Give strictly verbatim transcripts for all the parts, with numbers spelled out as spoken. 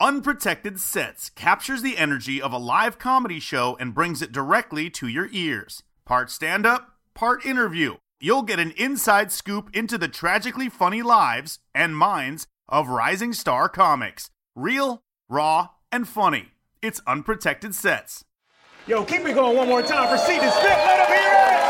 Unprotected Sets captures the energy of a live comedy show and brings it directly to your ears. Part stand-up, part interview. You'll get an inside scoop into the tragically funny lives and minds of rising star comics. Real, raw, and funny. It's Unprotected Sets. Yo, keep it going one more time for Seat and Spit. Let them hear it!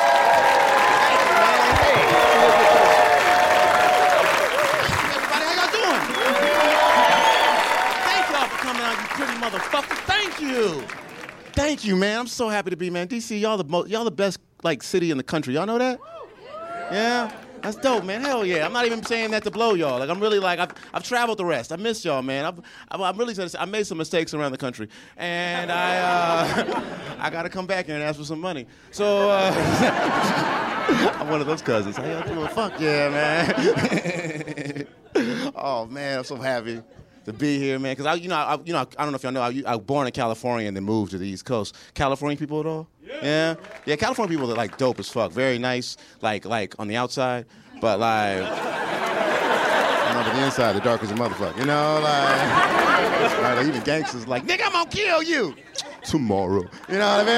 Pretty motherfucker, thank you. Thank you, man. I'm so happy to be, man. D C, y'all the mo- y'all the best like city in the country. Y'all know that? Yeah? That's dope, man. Hell yeah. I'm not even saying that to blow y'all. Like I'm really like I've I've traveled the rest. I miss y'all, man. I've, I've, I'm really I made some mistakes around the country, and I uh, I gotta come back here and ask for some money. So uh, I'm one of those cousins. How y'all doing? Fuck yeah, man. Oh man, I'm so happy to be here, man, because I, you know, I, you know, I don't know if y'all know, I, I was born in California and then moved to the East Coast. California people at all? Yeah. yeah, yeah. California people are like dope as fuck, very nice, like, like on the outside, but like, I know, but the inside, the dark as a motherfucker. You know, like, like even gangsters like, nigga, I'm gonna kill you tomorrow. You know what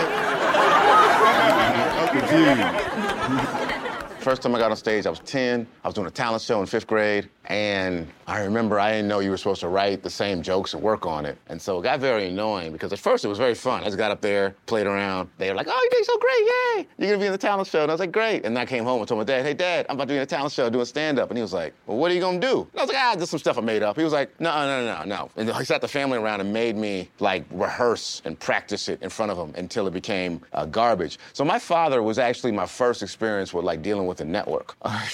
I mean? Like, I'm confused. First time I got on stage, I was ten. I was doing a talent show in fifth grade, and I remember I didn't know you were supposed to write the same jokes and work on it. And so it got very annoying because at first it was very fun. I just got up there, played around. They were like, oh, you did so great, yay! You're gonna be in the talent show. And I was like, great. And then I came home and told my dad, hey, Dad, I'm about to be in a talent show doing stand-up. And he was like, well, what are you gonna do? And I was like, ah, just some stuff I made up. He was like, no, no, no, no, no. And he sat the family around and made me, like, rehearse and practice it in front of him until it became uh, garbage. So my father was actually my first experience with, like, dealing with a network.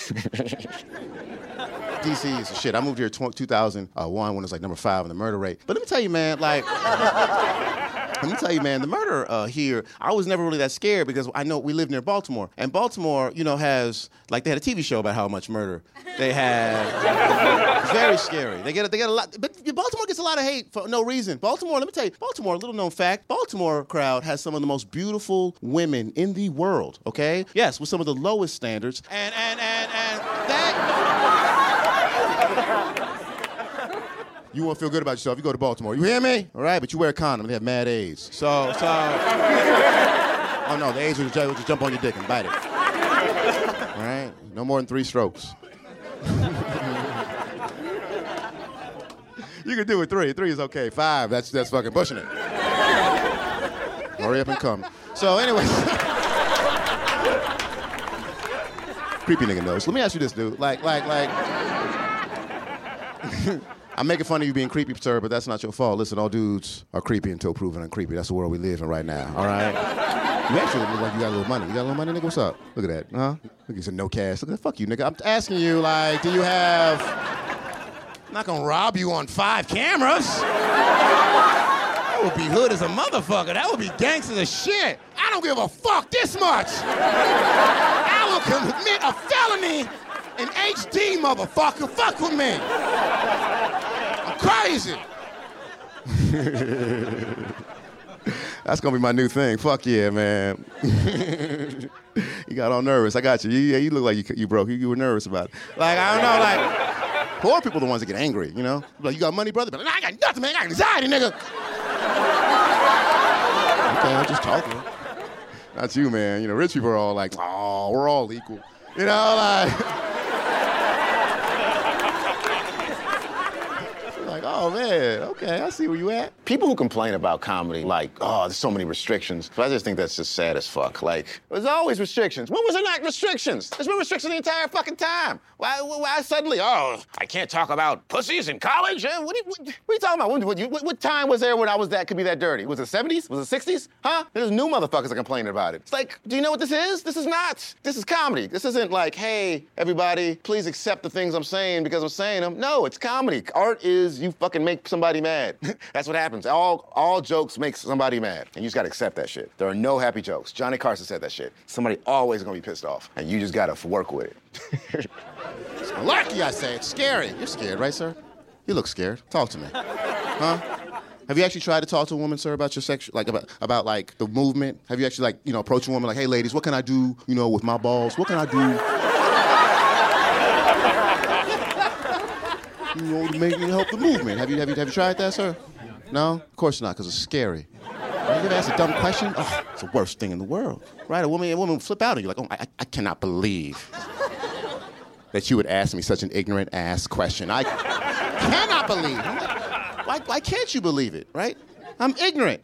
D C is shit. I moved here in two thousand one when it was like number five in the murder rate. But let me tell you, man, like, let me tell you, man, the murder uh, here, I was never really that scared because I know we live near Baltimore. And Baltimore, you know, has, like, they had a T V show about how much murder they had. It's very scary. They get, they get a lot, but Baltimore gets a lot of hate for no reason. Baltimore, let me tell you, Baltimore, a little known fact, Baltimore crowd has some of the most beautiful women in the world, okay? Yes, with some of the lowest standards. And, and, and, and that... You want to feel good about yourself, you go to Baltimore. You hear me? All right, but you wear a condom. They have mad AIDS. So, so... Oh, no, the AIDS will just, will just jump on your dick and bite it. All right? No more than three strokes. You can do it three. Three is okay. Five, that's that's fucking pushing it. Hurry up and come. So, anyways... Creepy nigga knows. Let me ask you this, dude. Like, like, like... I'm making fun of you being creepy, sir, but that's not your fault. Listen, all dudes are creepy until proven uncreepy. That's the world we live in right now, all right? You actually look like you got a little money. You got a little money, nigga? What's up? Look at that, huh? Look, you said no cash. Look at that. Fuck you, nigga. I'm asking you, like, do you have... I'm not gonna rob you on five cameras. That would be hood as a motherfucker. That would be gangster as shit. I don't give a fuck this much. I will commit a felony in H D, motherfucker. Fuck with me. I'm crazy. That's gonna be my new thing. Fuck yeah, man. You got all nervous. I got you. You, yeah, you look like you, you broke. You, you were nervous about it. Like, I don't know, like, poor people are the ones that get angry, you know? Like, you got money, brother? But like, I got nothing, man. I got anxiety, nigga. Okay, I'm just talking. Not you, man. You know, rich people are all like, oh, we're all equal. You know, like... Oh, man, okay, I see where you at. People who complain about comedy, like, oh, there's so many restrictions. But I just think that's just sad as fuck. Like, there's always restrictions. When was there not restrictions? There's been restrictions the entire fucking time. Why, why suddenly, oh, I can't talk about pussies in college? What are you, what, what are you talking about? What, what, what time was there when I was that, could be that dirty? Was it the seventies? Was it the sixties? Huh? There's new motherfuckers that complaining about it. It's like, do you know what this is? This is not. This is comedy. This isn't like, hey, everybody, please accept the things I'm saying because I'm saying them. No, it's comedy. Art is you fucking make somebody mad. That's what happens. All all jokes make somebody mad, and you just gotta accept that shit. There are no happy jokes. Johnny Carson said that shit. Somebody always gonna be pissed off, and you just gotta work with it. It's lucky, I say. It's scary. You're scared, right, sir? You look scared. Talk to me. Huh? Have you actually tried to talk to a woman, sir, about your sex, like about, about like the movement? Have you actually like, you know, approach a woman like, hey, ladies, what can I do, you know, with my balls? What can I do? You know, to make me help the movement. Have you, have you, have you tried that, sir? No? Of course not, because it's scary. You ever ask a dumb question? Oh, it's the worst thing in the world. Right? A woman, a woman would flip out and you're like, oh, I, I cannot believe that you would ask me such an ignorant ass question. I cannot believe. I'm like, why, why can't you believe it, right? I'm ignorant.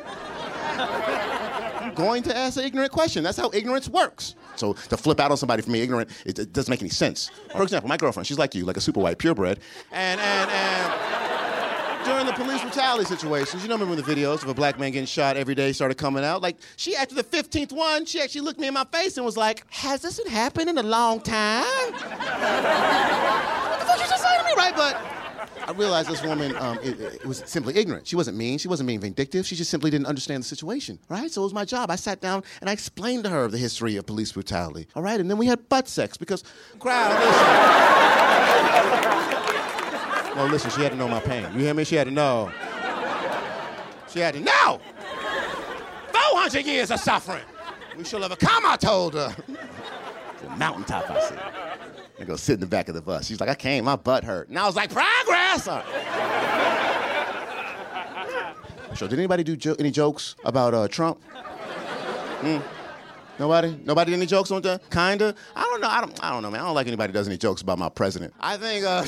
I'm going to ask an ignorant question. That's how ignorance works. So to flip out on somebody for me ignorant, it, it doesn't make any sense. For example, my girlfriend, she's like you, like a super white purebred, and and and. During the police brutality situations, you know, remember the videos of a black man getting shot every day started coming out? Like, she, after the fifteenth one, she actually looked me in my face and was like, has this been happening in a long time? What the fuck you just saying to me, right? But I realized this woman um, it, it was simply ignorant. She wasn't mean. She wasn't being vindictive. She just simply didn't understand the situation, right? So it was my job. I sat down and I explained to her the history of police brutality, all right? And then we had butt sex because, crowd, listen. No, listen, she had to know my pain. You hear me? She had to know. She had to know. four hundred years of suffering. We shall overcome, I told her. The mountaintop, I said. And go sit in the back of the bus. She's like, I came, my butt hurt. And I was like, progress! All right. So did anybody do jo- any jokes about uh, Trump? Hmm? Nobody? Nobody did any jokes on that? Kinda? I don't know. I don't I don't know, man. I don't like anybody who does any jokes about my president. I think uh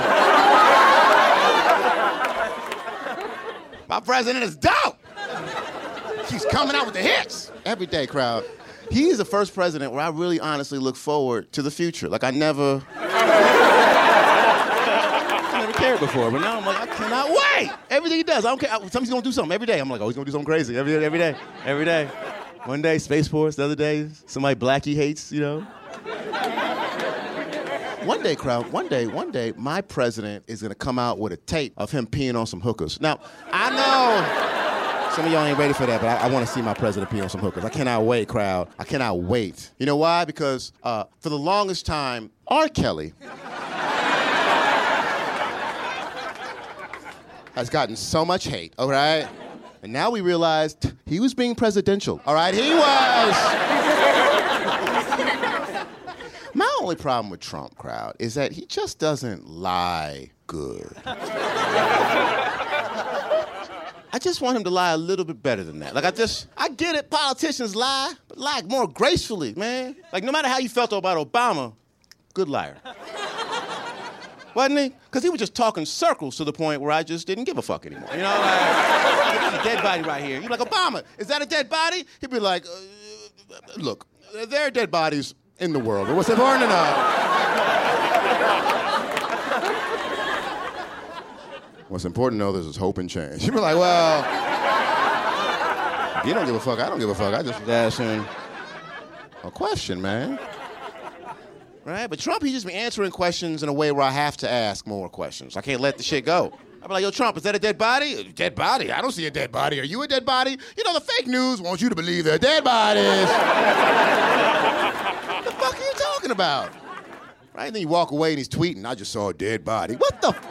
my president is dope. He's coming out with the hits. Every day, crowd. He's the first president where I really honestly look forward to the future. Like I never I never cared before, but now I'm like, I cannot wait. Everything he does, I don't care. Somebody's gonna do something every day. I'm like, oh, he's gonna do something crazy every every day. Every day. One day, Space Force. The other day, somebody black he hates, you know? One day, crowd, one day, one day, my president is gonna come out with a tape of him peeing on some hookers. Now, I know some of y'all ain't ready for that, but I, I wanna see my president pee on some hookers. I cannot wait, crowd. I cannot wait. You know why? Because uh, for the longest time, R. Kelly has gotten so much hate, all right? And now we realized he was being presidential. All right, he was. My only problem with Trump, crowd, is that he just doesn't lie good. I just want him to lie a little bit better than that. Like, I just, I get it, politicians lie, but lie more gracefully, man. Like, no matter how you felt about Obama, good liar. Wasn't he? Because he was just talking circles to the point where I just didn't give a fuck anymore. You know, like, there's a dead body right here. You're like, Obama, is that a dead body? He'd be like, uh, look, there are dead bodies in the world. But what's important to know? What's important to know, there's hope and change. You'd be like, well, you don't give a fuck, I don't give a fuck. I just was asking a question, man. Right? But Trump, he just be answering questions in a way where I have to ask more questions. I can't let the shit go. I'll be like, yo, Trump, is that a dead body? Dead body? I don't see a dead body. Are you a dead body? You know, the fake news wants you to believe they're dead bodies. What the fuck are you talking about? Right? And then you walk away and he's tweeting, I just saw a dead body. What the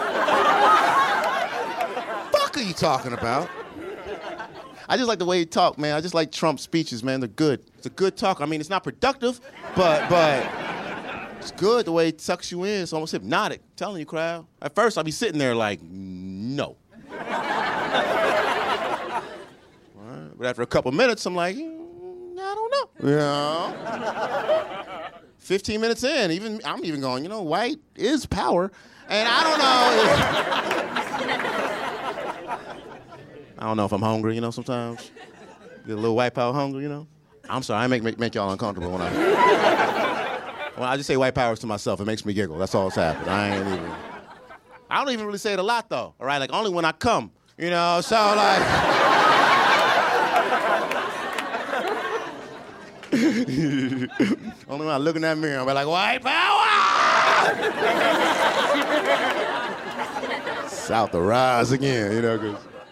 fuck are you talking about? I just like the way he talk, man. I just like Trump's speeches, man. They're good. It's a good talk. I mean, it's not productive, but but it's good the way it sucks you in. It's almost hypnotic. I'm telling you, crowd. At first, I'll be sitting there like, no. Right? But after a couple minutes, I'm like, mm, I don't know. You know? fifteen minutes in, even I'm even going, you know, white is power. And I don't know. I don't know if I'm hungry, you know, sometimes. Get a little white power hungry, you know. I'm sorry, I make, make make y'all uncomfortable when I when I just say white power to myself. It makes me giggle. That's all that's happened. I ain't even. I don't even really say it a lot though. All right, like only when I come, you know. So like. Only when I look in that mirror, I'm like white power. South to rise again, you know, 'cause.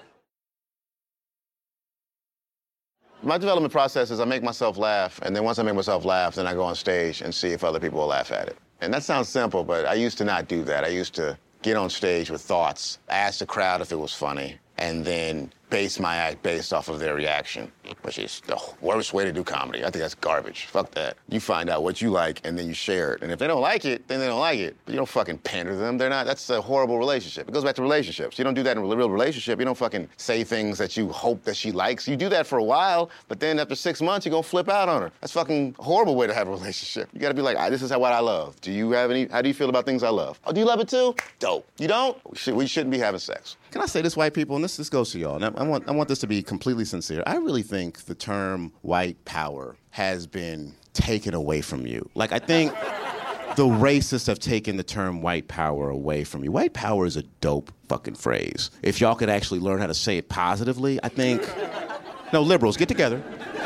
My development process is I make myself laugh, and then once I make myself laugh, then I go on stage and see if other people will laugh at it. And that sounds simple, but I used to not do that. I used to get on stage with thoughts, ask the crowd if it was funny, and then base my act based off of their reaction, which is the worst way to do comedy. I think that's garbage. Fuck that. You find out what you like and then you share it. And if they don't like it, then they don't like it. But you don't fucking pander to them. They're not, that's a horrible relationship. It goes back to relationships. You don't do that in a real relationship. You don't fucking say things that you hope that she likes. You do that for a while, but then after six months, you're gonna flip out on her. That's fucking a horrible way to have a relationship. You gotta be like, ah, this is what I love. Do you have any, how do you feel about things I love? Oh, do you love it too? Dope. You don't? We, should, we shouldn't be having sex. Can I say this, white people, and this, this goes to y'all, and I, I, want, I want this to be completely sincere. I really think the term white power has been taken away from you. Like, I think the racists have taken the term white power away from you. White power is a dope fucking phrase. If y'all could actually learn how to say it positively, I think, no, liberals, get together.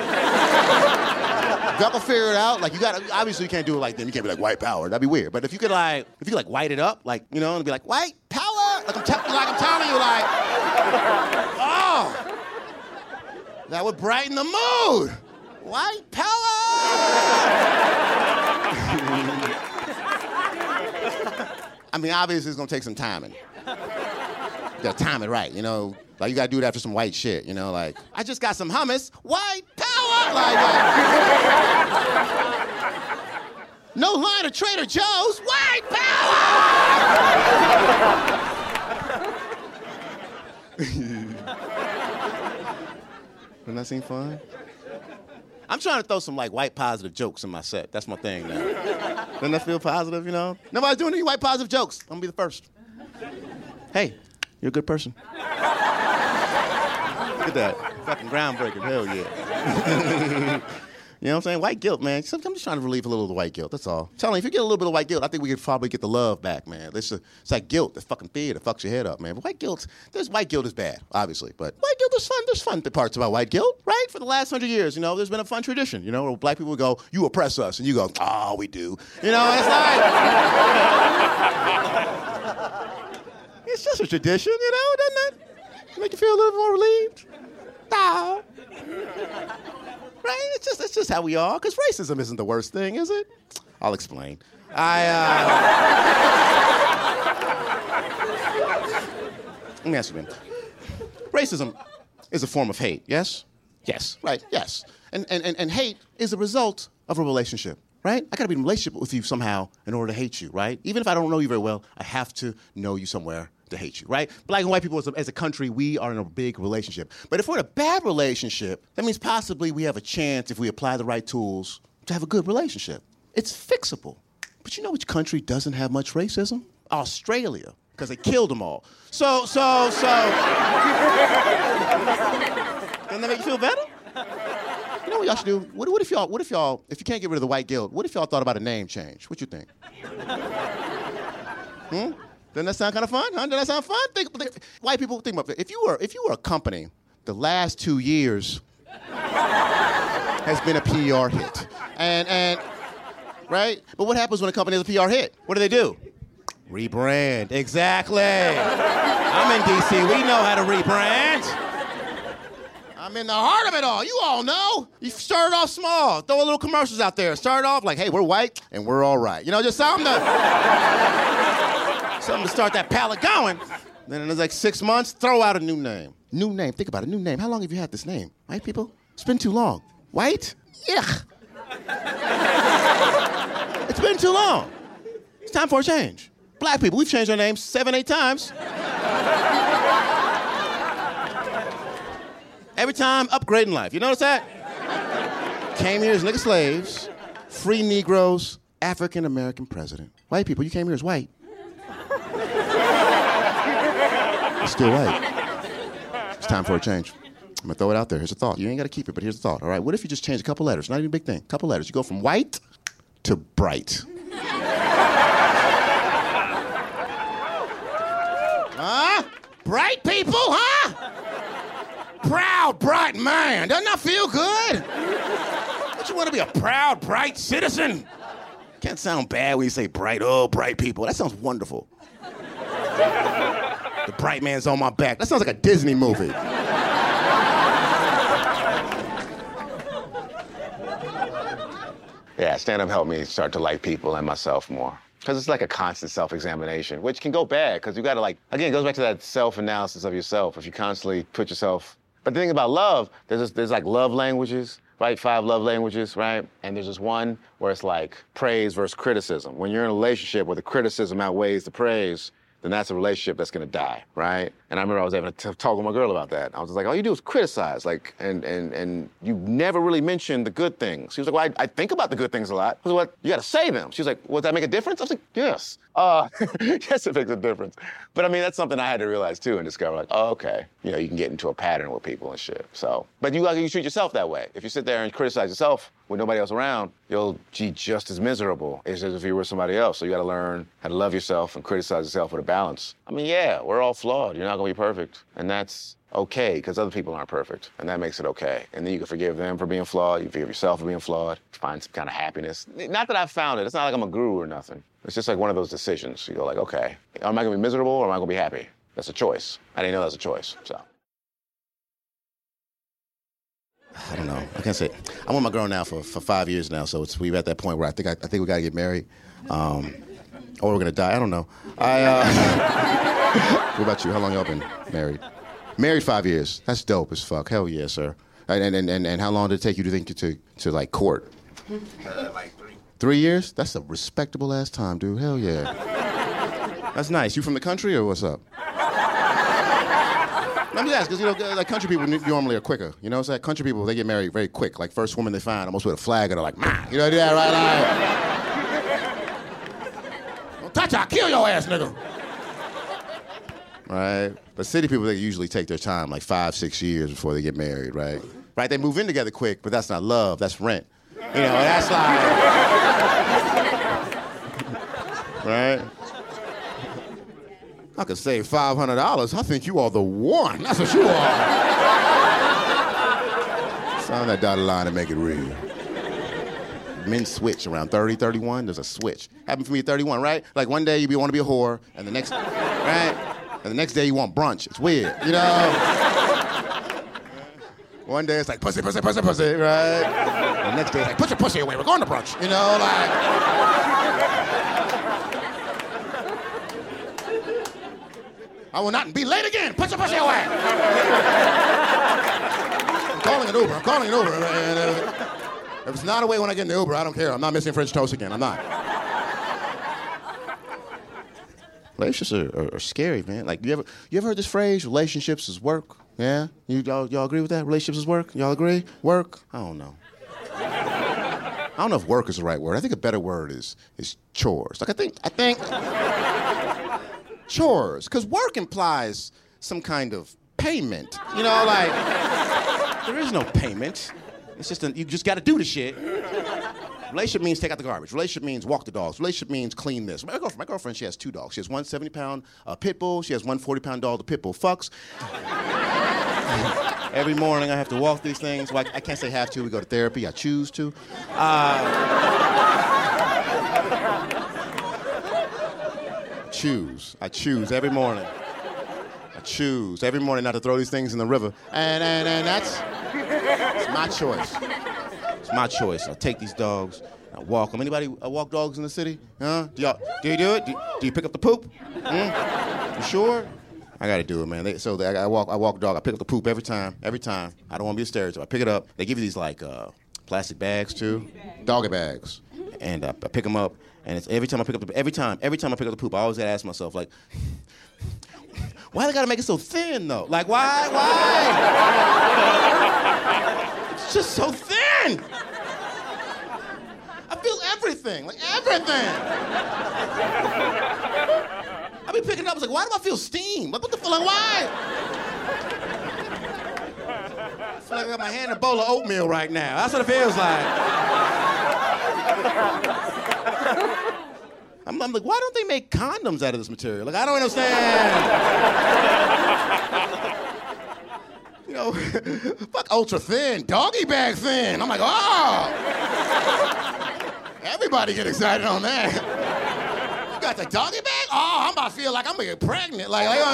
Y'all can figure it out. Like, you got to, obviously you can't do it like them. You can't be like, white power. That'd be weird. But if you could, like, if you could, like, white it up, like, you know, and be like, white power. Like I'm, te- like I'm telling you, like, oh, that would brighten the mood. White power. I mean, obviously it's going to take some timing. You got to time it right, you know. Like, you got to do it after some white shit, you know, like, I just got some hummus. White power. Like, like no line of Trader Joe's. White power. Doesn't that seem fun? I'm trying to throw some, like, white positive jokes in my set. That's my thing now. Doesn't that feel positive, you know? Nobody's doing any white positive jokes. I'm gonna be the first. Hey, you're a good person. Look at that. Fucking groundbreaking. Hell yeah. You know what I'm saying? White guilt, man. I'm just trying to relieve a little of the white guilt. That's all. I'm telling you, if you get a little bit of white guilt, I think we could probably get the love back, man. It's, a, it's like guilt, the fucking fear that fucks your head up, man. But white guilt, there's white guilt is bad, obviously. But white guilt is fun. There's fun parts about white guilt, right? For the last hundred years, you know, there's been a fun tradition, you know, where black people go, you oppress us, and you go, oh, we do. You know, it's like, it's just a tradition, you know, doesn't it? Make you feel a little more relieved? No. Right? It's just, it's just how we are, because racism isn't the worst thing, is it? I'll explain. I, uh... Let me ask you, man. Racism is a form of hate, yes? Yes, right, yes. And, and, and, and hate is a result of a relationship, right? I gotta be in a relationship with you somehow in order to hate you, right? Even if I don't know you very well, I have to know you somewhere to hate you, right? Black and white people as a, as a country, we are in a big relationship. But if we're in a bad relationship, that means possibly we have a chance, if we apply the right tools, to have a good relationship. It's fixable. But you know which country doesn't have much racism? Australia, because they killed them all. So, so, so. Doesn't that make you feel better? You know what y'all should do? What, what if y'all, what if y'all, if you can't get rid of the white guilt, what if y'all thought about a name change? What you think? Hmm? Doesn't that sound kind of fun? Huh? Doesn't that sound fun? Think, think, white people, think about it. If you were, if you were a company, the last two years has been a P R hit, and and right. But what happens when a company has a P R hit? What do they do? Rebrand. Exactly. I'm in D C. We know how to rebrand. I'm in the heart of it all. You all know. You started off small. Throw a little commercials out there. Start off like, hey, we're white and we're all right. You know, just something to. Something to start that palate going. Then in like six months, throw out a new name. New name. Think about it. New name. How long have you had this name? White people? It's been too long. White? Yuck. It's been too long. It's time for a change. Black people, we've changed our names seven, eight times. Every time, upgrading life. You notice that? Came here as nigga slaves, free Negroes, African American president. White people, you came here as white. Still white. It's time for a change. I'm gonna throw it out there. Here's a thought. You ain't gotta keep it, but here's a thought. All right, what if you just change a couple letters? Not even a big thing. Couple letters. You go from white to bright. Huh? Bright people, huh? Proud, bright man. Doesn't that feel good? Don't you want to be a proud, bright citizen? Can't sound bad when you say bright. Oh, bright people. That sounds wonderful. The bright man's on my back. That sounds like a Disney movie. Yeah, stand-up helped me start to like people and myself more. Because it's like a constant self-examination, which can go bad, because you gotta like, again, it goes back to that self-analysis of yourself. If you constantly put yourself, but the thing about love, there's, this, there's like love languages, right? Five love languages, right? And there's this one where it's like praise versus criticism. When you're in a relationship where the criticism outweighs the praise, then that's a relationship that's gonna die, right? And I remember I was having a t- talk with my girl about that. I was just like, all you do is criticize, like, and and and you never really mention the good things. She was like, well, I, I think about the good things a lot. I was like, well, you gotta say them. She was like, well, does that make a difference? I was like, yes. Uh, yes, it makes a difference. But I mean, that's something I had to realize too and discover, like, oh, okay. You know, you can get into a pattern with people and shit, so. But you, you treat yourself that way. If you sit there and criticize yourself with nobody else around, you'll be just as miserable as if you were somebody else. So you gotta learn how to love yourself and criticize yourself with a balance. I mean, yeah, we're all flawed. You're not gonna be perfect. And that's okay, because other people aren't perfect. And that makes it okay. And then you can forgive them for being flawed. You can forgive yourself for being flawed. Find some kind of happiness. Not that I've found it. It's not like I'm a guru or nothing. It's just like one of those decisions. You go like, okay, am I gonna be miserable or am I gonna be happy? That's a choice. I didn't know that's a choice, so. I don't know. I can't say. I'm with my girl now for, for five years now, so it's we're at that point where I think I, I think we gotta get married, um, or we're gonna die. I don't know. I. Uh, what about you? How long y'all been married? Married five years. That's dope as fuck. Hell yeah, sir. And and and, and how long did it take you to think to to like court? Uh, like three. Three years? That's a respectable ass time, dude. Hell yeah. That's nice. You from the country or what's up? Let me ask, because, you know, like country people normally are quicker. You know, it's like country people, they get married very quick. Like, first woman they find, almost with a flag, and they're like, ma. You know, do that right? Like, don't touch her, I'll kill your ass, nigga. Right? But city people, they usually take their time, like five, six years before they get married, right? Right? They move in together quick, but that's not love, that's rent. You know, that's like... Right? I could save five hundred dollars. I think you are the one. That's what you are. Sign that dotted line and make it real. Men switch around thirty, thirty-one. There's a switch. Happened for me at thirty-one, right? Like one day you want to be a whore, and the next, right? And the next day you want brunch. It's weird, you know? One day it's like pussy, pussy, pussy, pussy, right? And the next day it's like put your pussy away. We're going to brunch, you know, like. I will not be late again. Put your pussy away. I'm calling an Uber. I'm calling an Uber. If it's not away when I get in the Uber, I don't care. I'm not missing French toast again. I'm not. Relationships are, are, are scary, man. Like, you ever you ever heard this phrase, relationships is work? Yeah? You, y'all, y'all agree with that? Relationships is work? Y'all agree? Work? I don't know. I don't know if work is the right word. I think a better word is is chores. Like, I think, I think... chores, because work implies some kind of payment. You know, like, there is no payment. It's just, a, you just gotta do the shit. Relationship means take out the garbage. Relationship means walk the dogs. Relationship means clean this. My girlfriend, my girlfriend she has two dogs. She has one seventy pound uh, pit bull. She has one forty pound dog. The pit bull fucks. Every morning I have to walk these things. Well, I, I can't say have to. We go to therapy. I choose to. Uh, choose. I choose every morning. I choose every morning not to throw these things in the river. And and, and that's it's my choice. It's my choice. I take these dogs, I walk them. Anybody uh, walk dogs in the city? Huh? Do y'all, do you do it? Do, do you pick up the poop? Hmm? You sure? I gotta do it, man. They, so they, I walk I walk dog, I pick up the poop every time, every time. I don't wanna be a stereotype. I pick it up. They give you these like uh, plastic bags too. Doggy bags. And uh, I pick them up. And it's every time I pick up the every time every time I pick up the poop, I always gotta ask myself, like, why they gotta make it so thin though? Like, why, why? It's just so thin. I feel everything, like everything. I be picking it up, I was like, why do I feel steam? Like, what the fuck? Like, why? I feel like I got my hand in a bowl of oatmeal right now. That's what it feels like. I'm, I'm like, why don't they make condoms out of this material? Like, I don't understand. You know, fuck ultra thin, doggy bag thin. I'm like, oh. Everybody get excited on that. You got the doggy bag? Oh, I'm about to feel like I'm gonna get pregnant. Like, like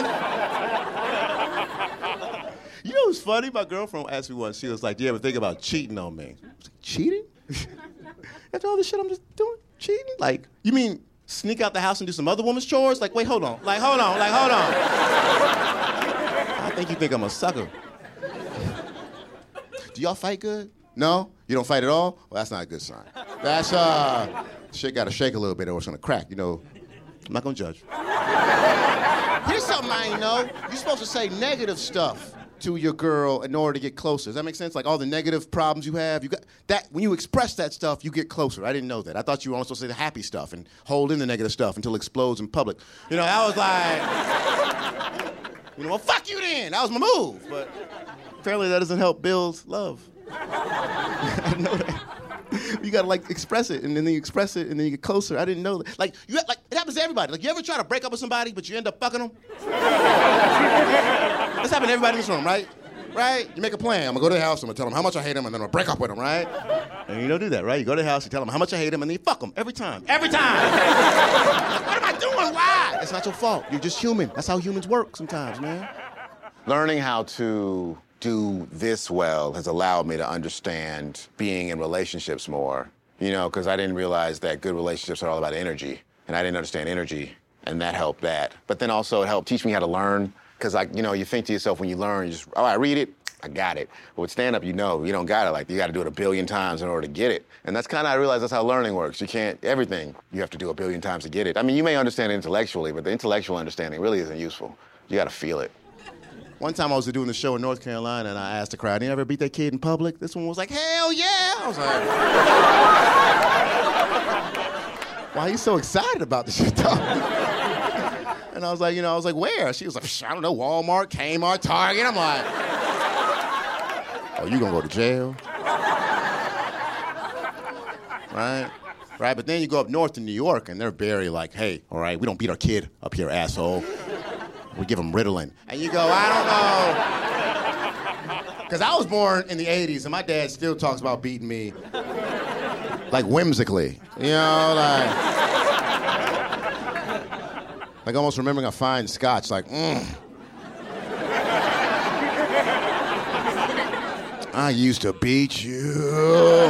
you know what's funny? My girlfriend asked me once, she was like, do you ever think about cheating on me? I was like, cheating? After all this shit I'm just doing? Cheating? Like, you mean sneak out the house and do some other woman's chores? Like, wait, hold on. Like, hold on. Like, hold on. I think you think I'm a sucker. Do y'all fight good? No? You don't fight at all? Well, that's not a good sign. That's, uh, shit gotta shake a little bit or it's gonna crack. You know, I'm not gonna judge. Here's something I ain't know. You're supposed to say negative stuff to your girl in order to get closer. Does that make sense? Like all the negative problems you have, you got that when you express that stuff, you get closer. I didn't know that. I thought you were also say the happy stuff and hold in the negative stuff until it explodes in public. You know, I was like, you know, well, fuck you then. That was my move. But apparently that doesn't help build love. I didn't know that. You gotta like express it, and then you express it, and then you get closer. I didn't know that. Like you, like it happens to everybody. Like you ever try to break up with somebody, but you end up fucking them? This happened to everybody in this room, right? Right? You make a plan. I'm gonna go to the house. I'm gonna tell them how much I hate them, and then I'm gonna break up with them, right? And you don't do that, right? You go to the house, you tell them how much I hate them, and then you fuck them every time. Every time. Like, what am I doing? Why? It's not your fault. You're just human. That's how humans work sometimes, man. Learning how to do this well has allowed me to understand being in relationships more, you know, because I didn't realize that good relationships are all about energy, and I didn't understand energy, and that helped that. But then also it helped teach me how to learn, because, like, you know, you think to yourself when you learn, you just, oh, I read it, I got it. But with stand-up, you know, you don't got it. Like, you got to do it a billion times in order to get it. And that's kind of, I realized that's how learning works. You can't, everything, you have to do a billion times to get it. I mean, you may understand it intellectually, but the intellectual understanding really isn't useful. You got to feel it. One time I was doing the show in North Carolina, and I asked the crowd, "You ever beat that kid in public?" This one was like, "Hell yeah!" I was like, "Why are you so excited about this shit, dog?" And I was like, you know, I was like, "Where?" She was like, "I don't know, Walmart, Kmart, Target." I'm like, "Oh, you gonna go to jail?" Right? Right? But then you go up north to New York, and they're very like, "Hey, all right, we don't beat our kid up here, asshole. We give them Ritalin." And you go, I don't know. Because I was born in the eighties, and my dad still talks about beating me, like, whimsically. You know, like... Like almost remembering a fine scotch, like, mm. I used to beat you.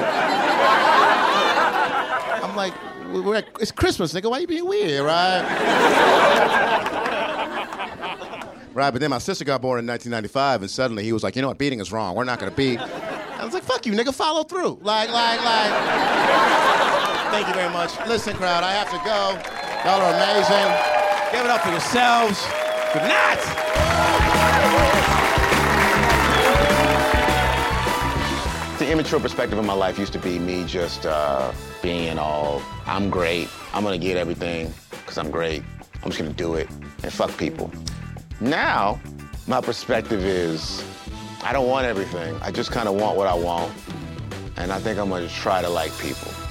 I'm like, we're at, it's Christmas, nigga. Why you being weird, right? Right, but then my sister got born in nineteen ninety-five, and suddenly he was like, you know what, beating is wrong. We're not gonna beat. I was like, fuck you, nigga, follow through. Like, like, like. Thank you very much. Listen, crowd, I have to go. Y'all are amazing. Give it up for yourselves. Good night. The immature perspective of my life used to be me just uh, being all, I'm great, I'm gonna get everything, because I'm great. I'm just gonna do it, and fuck people. Now, my perspective is, I don't want everything. I just kind of want what I want. And I think I'm gonna try to like people.